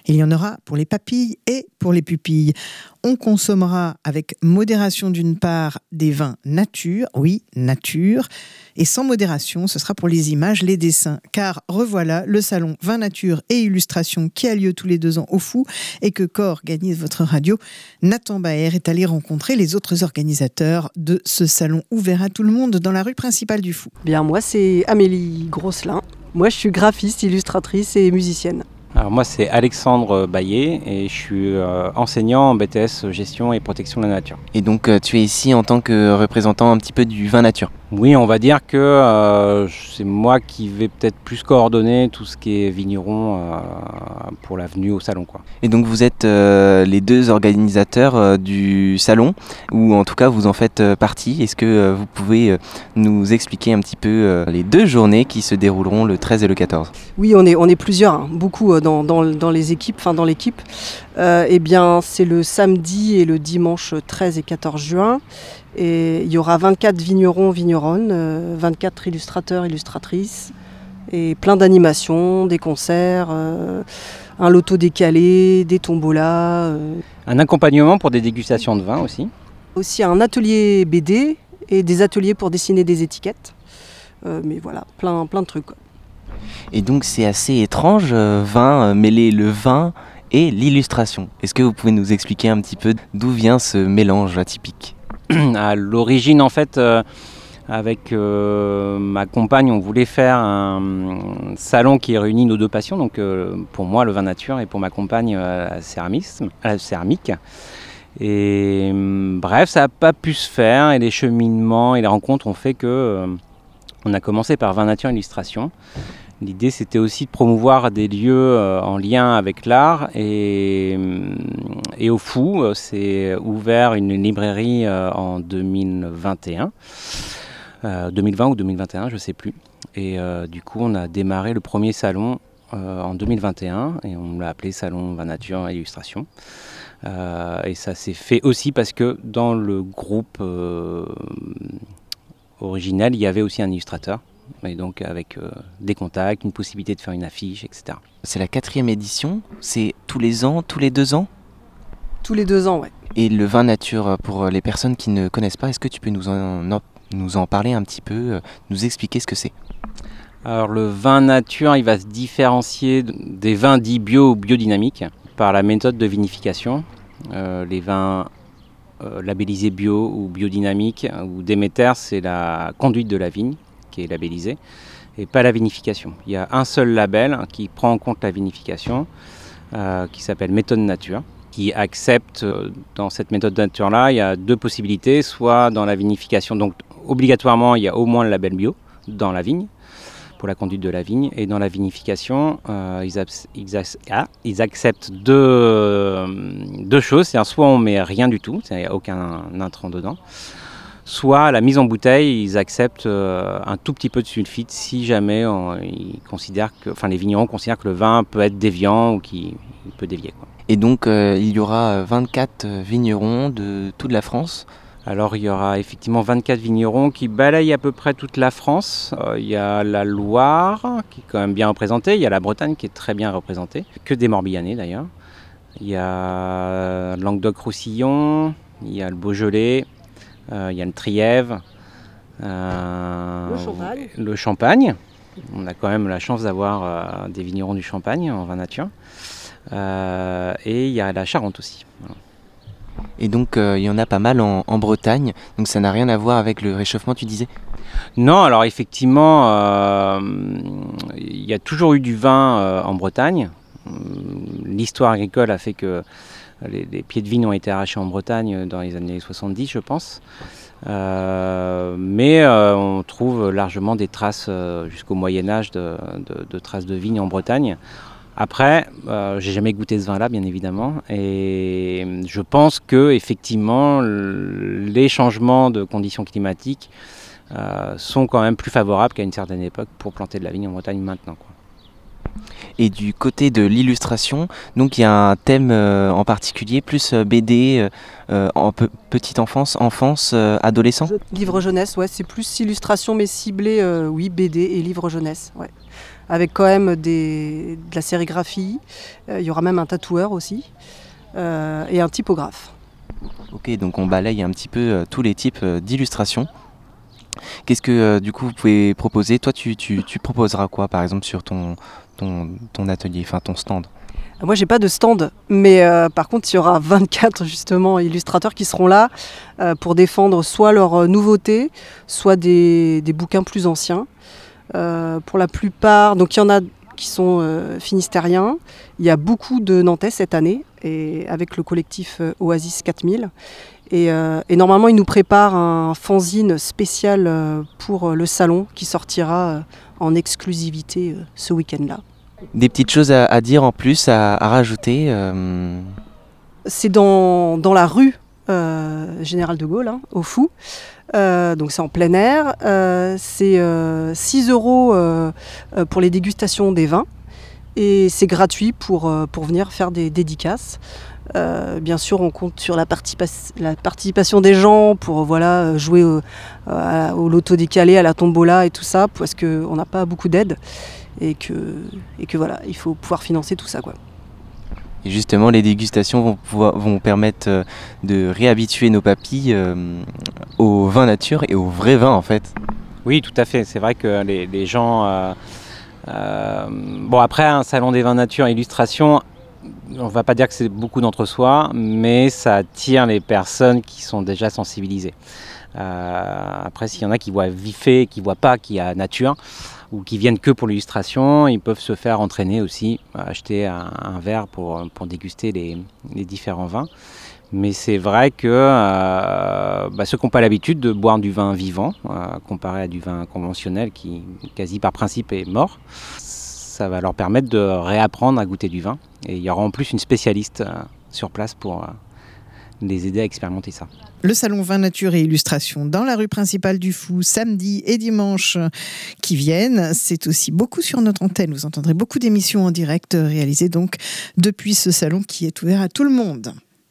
Il y en aura pour les papilles et pour les pupilles. On consommera avec modération d'une part des vins nature, oui, nature, et sans modération, ce sera pour les images, les dessins. Car revoilà le salon Vin Nature et Illustration qui a lieu tous les 2 ans au Fou et que co-organise votre radio. Nathan Baer est allé rencontrer les autres organisateurs de ce salon ouvert à tout le monde dans la rue principale du Fou. Bien, moi c'est Amélie Grosselin. Moi je suis graphiste, illustratrice et musicienne. Alors moi c'est Alexandre Baillet et je suis enseignant en BTS Gestion et Protection de la Nature. Et donc tu es ici en tant que représentant un petit peu du vin nature. Oui, on va dire que c'est moi qui vais peut-être plus coordonner tout ce qui est vigneron pour la venue au salon, quoi. Et donc vous êtes les 2 organisateurs du salon, ou en tout cas vous en faites partie. Est-ce que vous pouvez nous expliquer un petit peu les 2 journées qui se dérouleront le 13 et le 14 ? Oui, on est plusieurs, hein, beaucoup dans les équipes, enfin dans l'équipe. Eh bien, c'est le samedi et le dimanche 13 et 14 juin. Et il y aura 24 vignerons, vigneronnes, 24 illustrateurs, illustratrices, et plein d'animations, des concerts, un loto décalé, des tombolas. Un accompagnement pour des dégustations de vin aussi. Aussi un atelier BD et des ateliers pour dessiner des étiquettes. Mais voilà, plein de trucs, quoi. Et donc c'est assez étrange, mêler le vin et l'illustration. Est-ce que vous pouvez nous expliquer un petit peu d'où vient ce mélange atypique ? À l'origine, en fait, avec ma compagne, on voulait faire un salon qui réunit nos 2 passions. Donc, pour moi, le vin nature, et pour ma compagne, la céramique. Et bref, ça n'a pas pu se faire. Et les cheminements et les rencontres ont fait que on a commencé par vin nature illustration. L'idée, c'était aussi de promouvoir des lieux en lien avec l'art. Et au Fou, c'est ouvert une librairie en 2021. 2020 ou 2021, je ne sais plus. Et du coup, on a démarré le premier salon en 2021 et on l'a appelé Salon Vin Nature et Illustration. Et ça s'est fait aussi parce que dans le groupe original, il y avait aussi un illustrateur. Et donc avec des contacts, une possibilité de faire une affiche, etc. C'est la 4e édition, c'est tous les ans, tous les 2 ans ? Tous les 2 ans, ouais. Et le vin nature, pour les personnes qui ne connaissent pas, est-ce que tu peux nous en parler un petit peu, nous expliquer ce que c'est ? Alors le vin nature, il va se différencier des vins dits bio ou biodynamiques par la méthode de vinification. Les vins labellisés bio ou biodynamiques ou Déméter, c'est la conduite de la vigne qui est labellisée, et pas la vinification. Il y a un seul label qui prend en compte la vinification, qui s'appelle méthode nature, qui accepte, dans cette méthode nature-là, il y a 2 possibilités, soit dans la vinification, donc obligatoirement il y a au moins le label bio dans la vigne, pour la conduite de la vigne, et dans la vinification, ils acceptent deux choses, c'est-à-dire soit on met rien du tout, il n'y a aucun intrant dedans, soit à la mise en bouteille, ils acceptent un tout petit peu de sulfite si jamais les vignerons considèrent que le vin peut être déviant ou qu'il peut dévier, quoi. Et donc il y aura 24 vignerons de toute la France. Alors il y aura effectivement 24 vignerons qui balayent à peu près toute la France. Il y a la Loire qui est quand même bien représentée, il y a la Bretagne qui est très bien représentée, que des Morbihanais d'ailleurs. Il y a Languedoc-Roussillon, il y a le Beaujolais, il y a le Trièves, le Champagne. On a quand même la chance d'avoir des vignerons du Champagne en vin nature. Et il y a la Charente aussi. Voilà. Et donc il y en a pas mal en Bretagne, donc ça n'a rien à voir avec le réchauffement, tu disais ? Non, alors effectivement, il y a toujours eu du vin en Bretagne. L'histoire agricole a fait que les pieds de vigne ont été arrachés en Bretagne dans les années 70, je pense. Mais on trouve largement des traces jusqu'au Moyen-Âge de traces de vignes en Bretagne. Après, j'ai jamais goûté ce vin-là, bien évidemment, et je pense que effectivement, les changements de conditions climatiques sont quand même plus favorables qu'à une certaine époque pour planter de la vigne en Bretagne maintenant, quoi. Et du côté de l'illustration, donc il y a un thème en particulier, plus BD, petite enfance, adolescent ? Livre jeunesse, ouais, c'est plus illustration mais ciblé, oui, BD et livre jeunesse, ouais. avec quand même de la sérigraphie. Il y aura même un tatoueur aussi et un typographe. Ok, donc on balaye un petit peu tous les types d'illustrations. Qu'est-ce que du coup vous pouvez proposer? Toi, tu proposeras quoi par exemple sur ton atelier, enfin ton stand? Moi, j'ai pas de stand, mais par contre, il y aura 24 justement illustrateurs qui seront là pour défendre soit leurs nouveautés, soit des bouquins plus anciens. Pour la plupart, donc il y en a qui sont finistériens. Il y a beaucoup de Nantais cette année, et avec le collectif Oasis 4000. Et normalement, ils nous préparent un fanzine spécial pour le salon qui sortira en exclusivité ce week-end-là. Des petites choses à dire en plus, à rajouter C'est dans la rue Général de Gaulle, hein, au Fou. Donc c'est en plein air. C'est 6 € pour les dégustations des vins. Et c'est gratuit pour venir faire des dédicaces. Bien sûr, on compte sur la participation des gens pour jouer au loto décalé, à la tombola et tout ça, parce qu'on n'a pas beaucoup d'aide. Et que voilà, il faut pouvoir financer tout ça, quoi. Et justement, les dégustations vont permettre de réhabituer nos papilles au vin nature et au vrai vin en fait. Oui, tout à fait. C'est vrai que les gens... bon, après, un salon des vins nature illustration, on ne va pas dire que c'est beaucoup d'entre-soi, mais ça attire les personnes qui sont déjà sensibilisées. Après, s'il y en a qui voient vifé, qui ne voient pas qu'il y a nature, ou qui viennent que pour l'illustration, ils peuvent se faire entraîner aussi, acheter un verre pour déguster les différents vins. Mais c'est vrai que ceux qui n'ont pas l'habitude de boire du vin vivant, comparé à du vin conventionnel qui, quasi par principe, est mort, ça va leur permettre de réapprendre à goûter du vin. Et il y aura en plus une spécialiste sur place pour les aider à expérimenter ça. Le salon Vin Nature et Illustration dans la rue principale du Fou, samedi et dimanche qui viennent. C'est aussi beaucoup sur notre antenne. Vous entendrez beaucoup d'émissions en direct réalisées donc depuis ce salon qui est ouvert à tout le monde.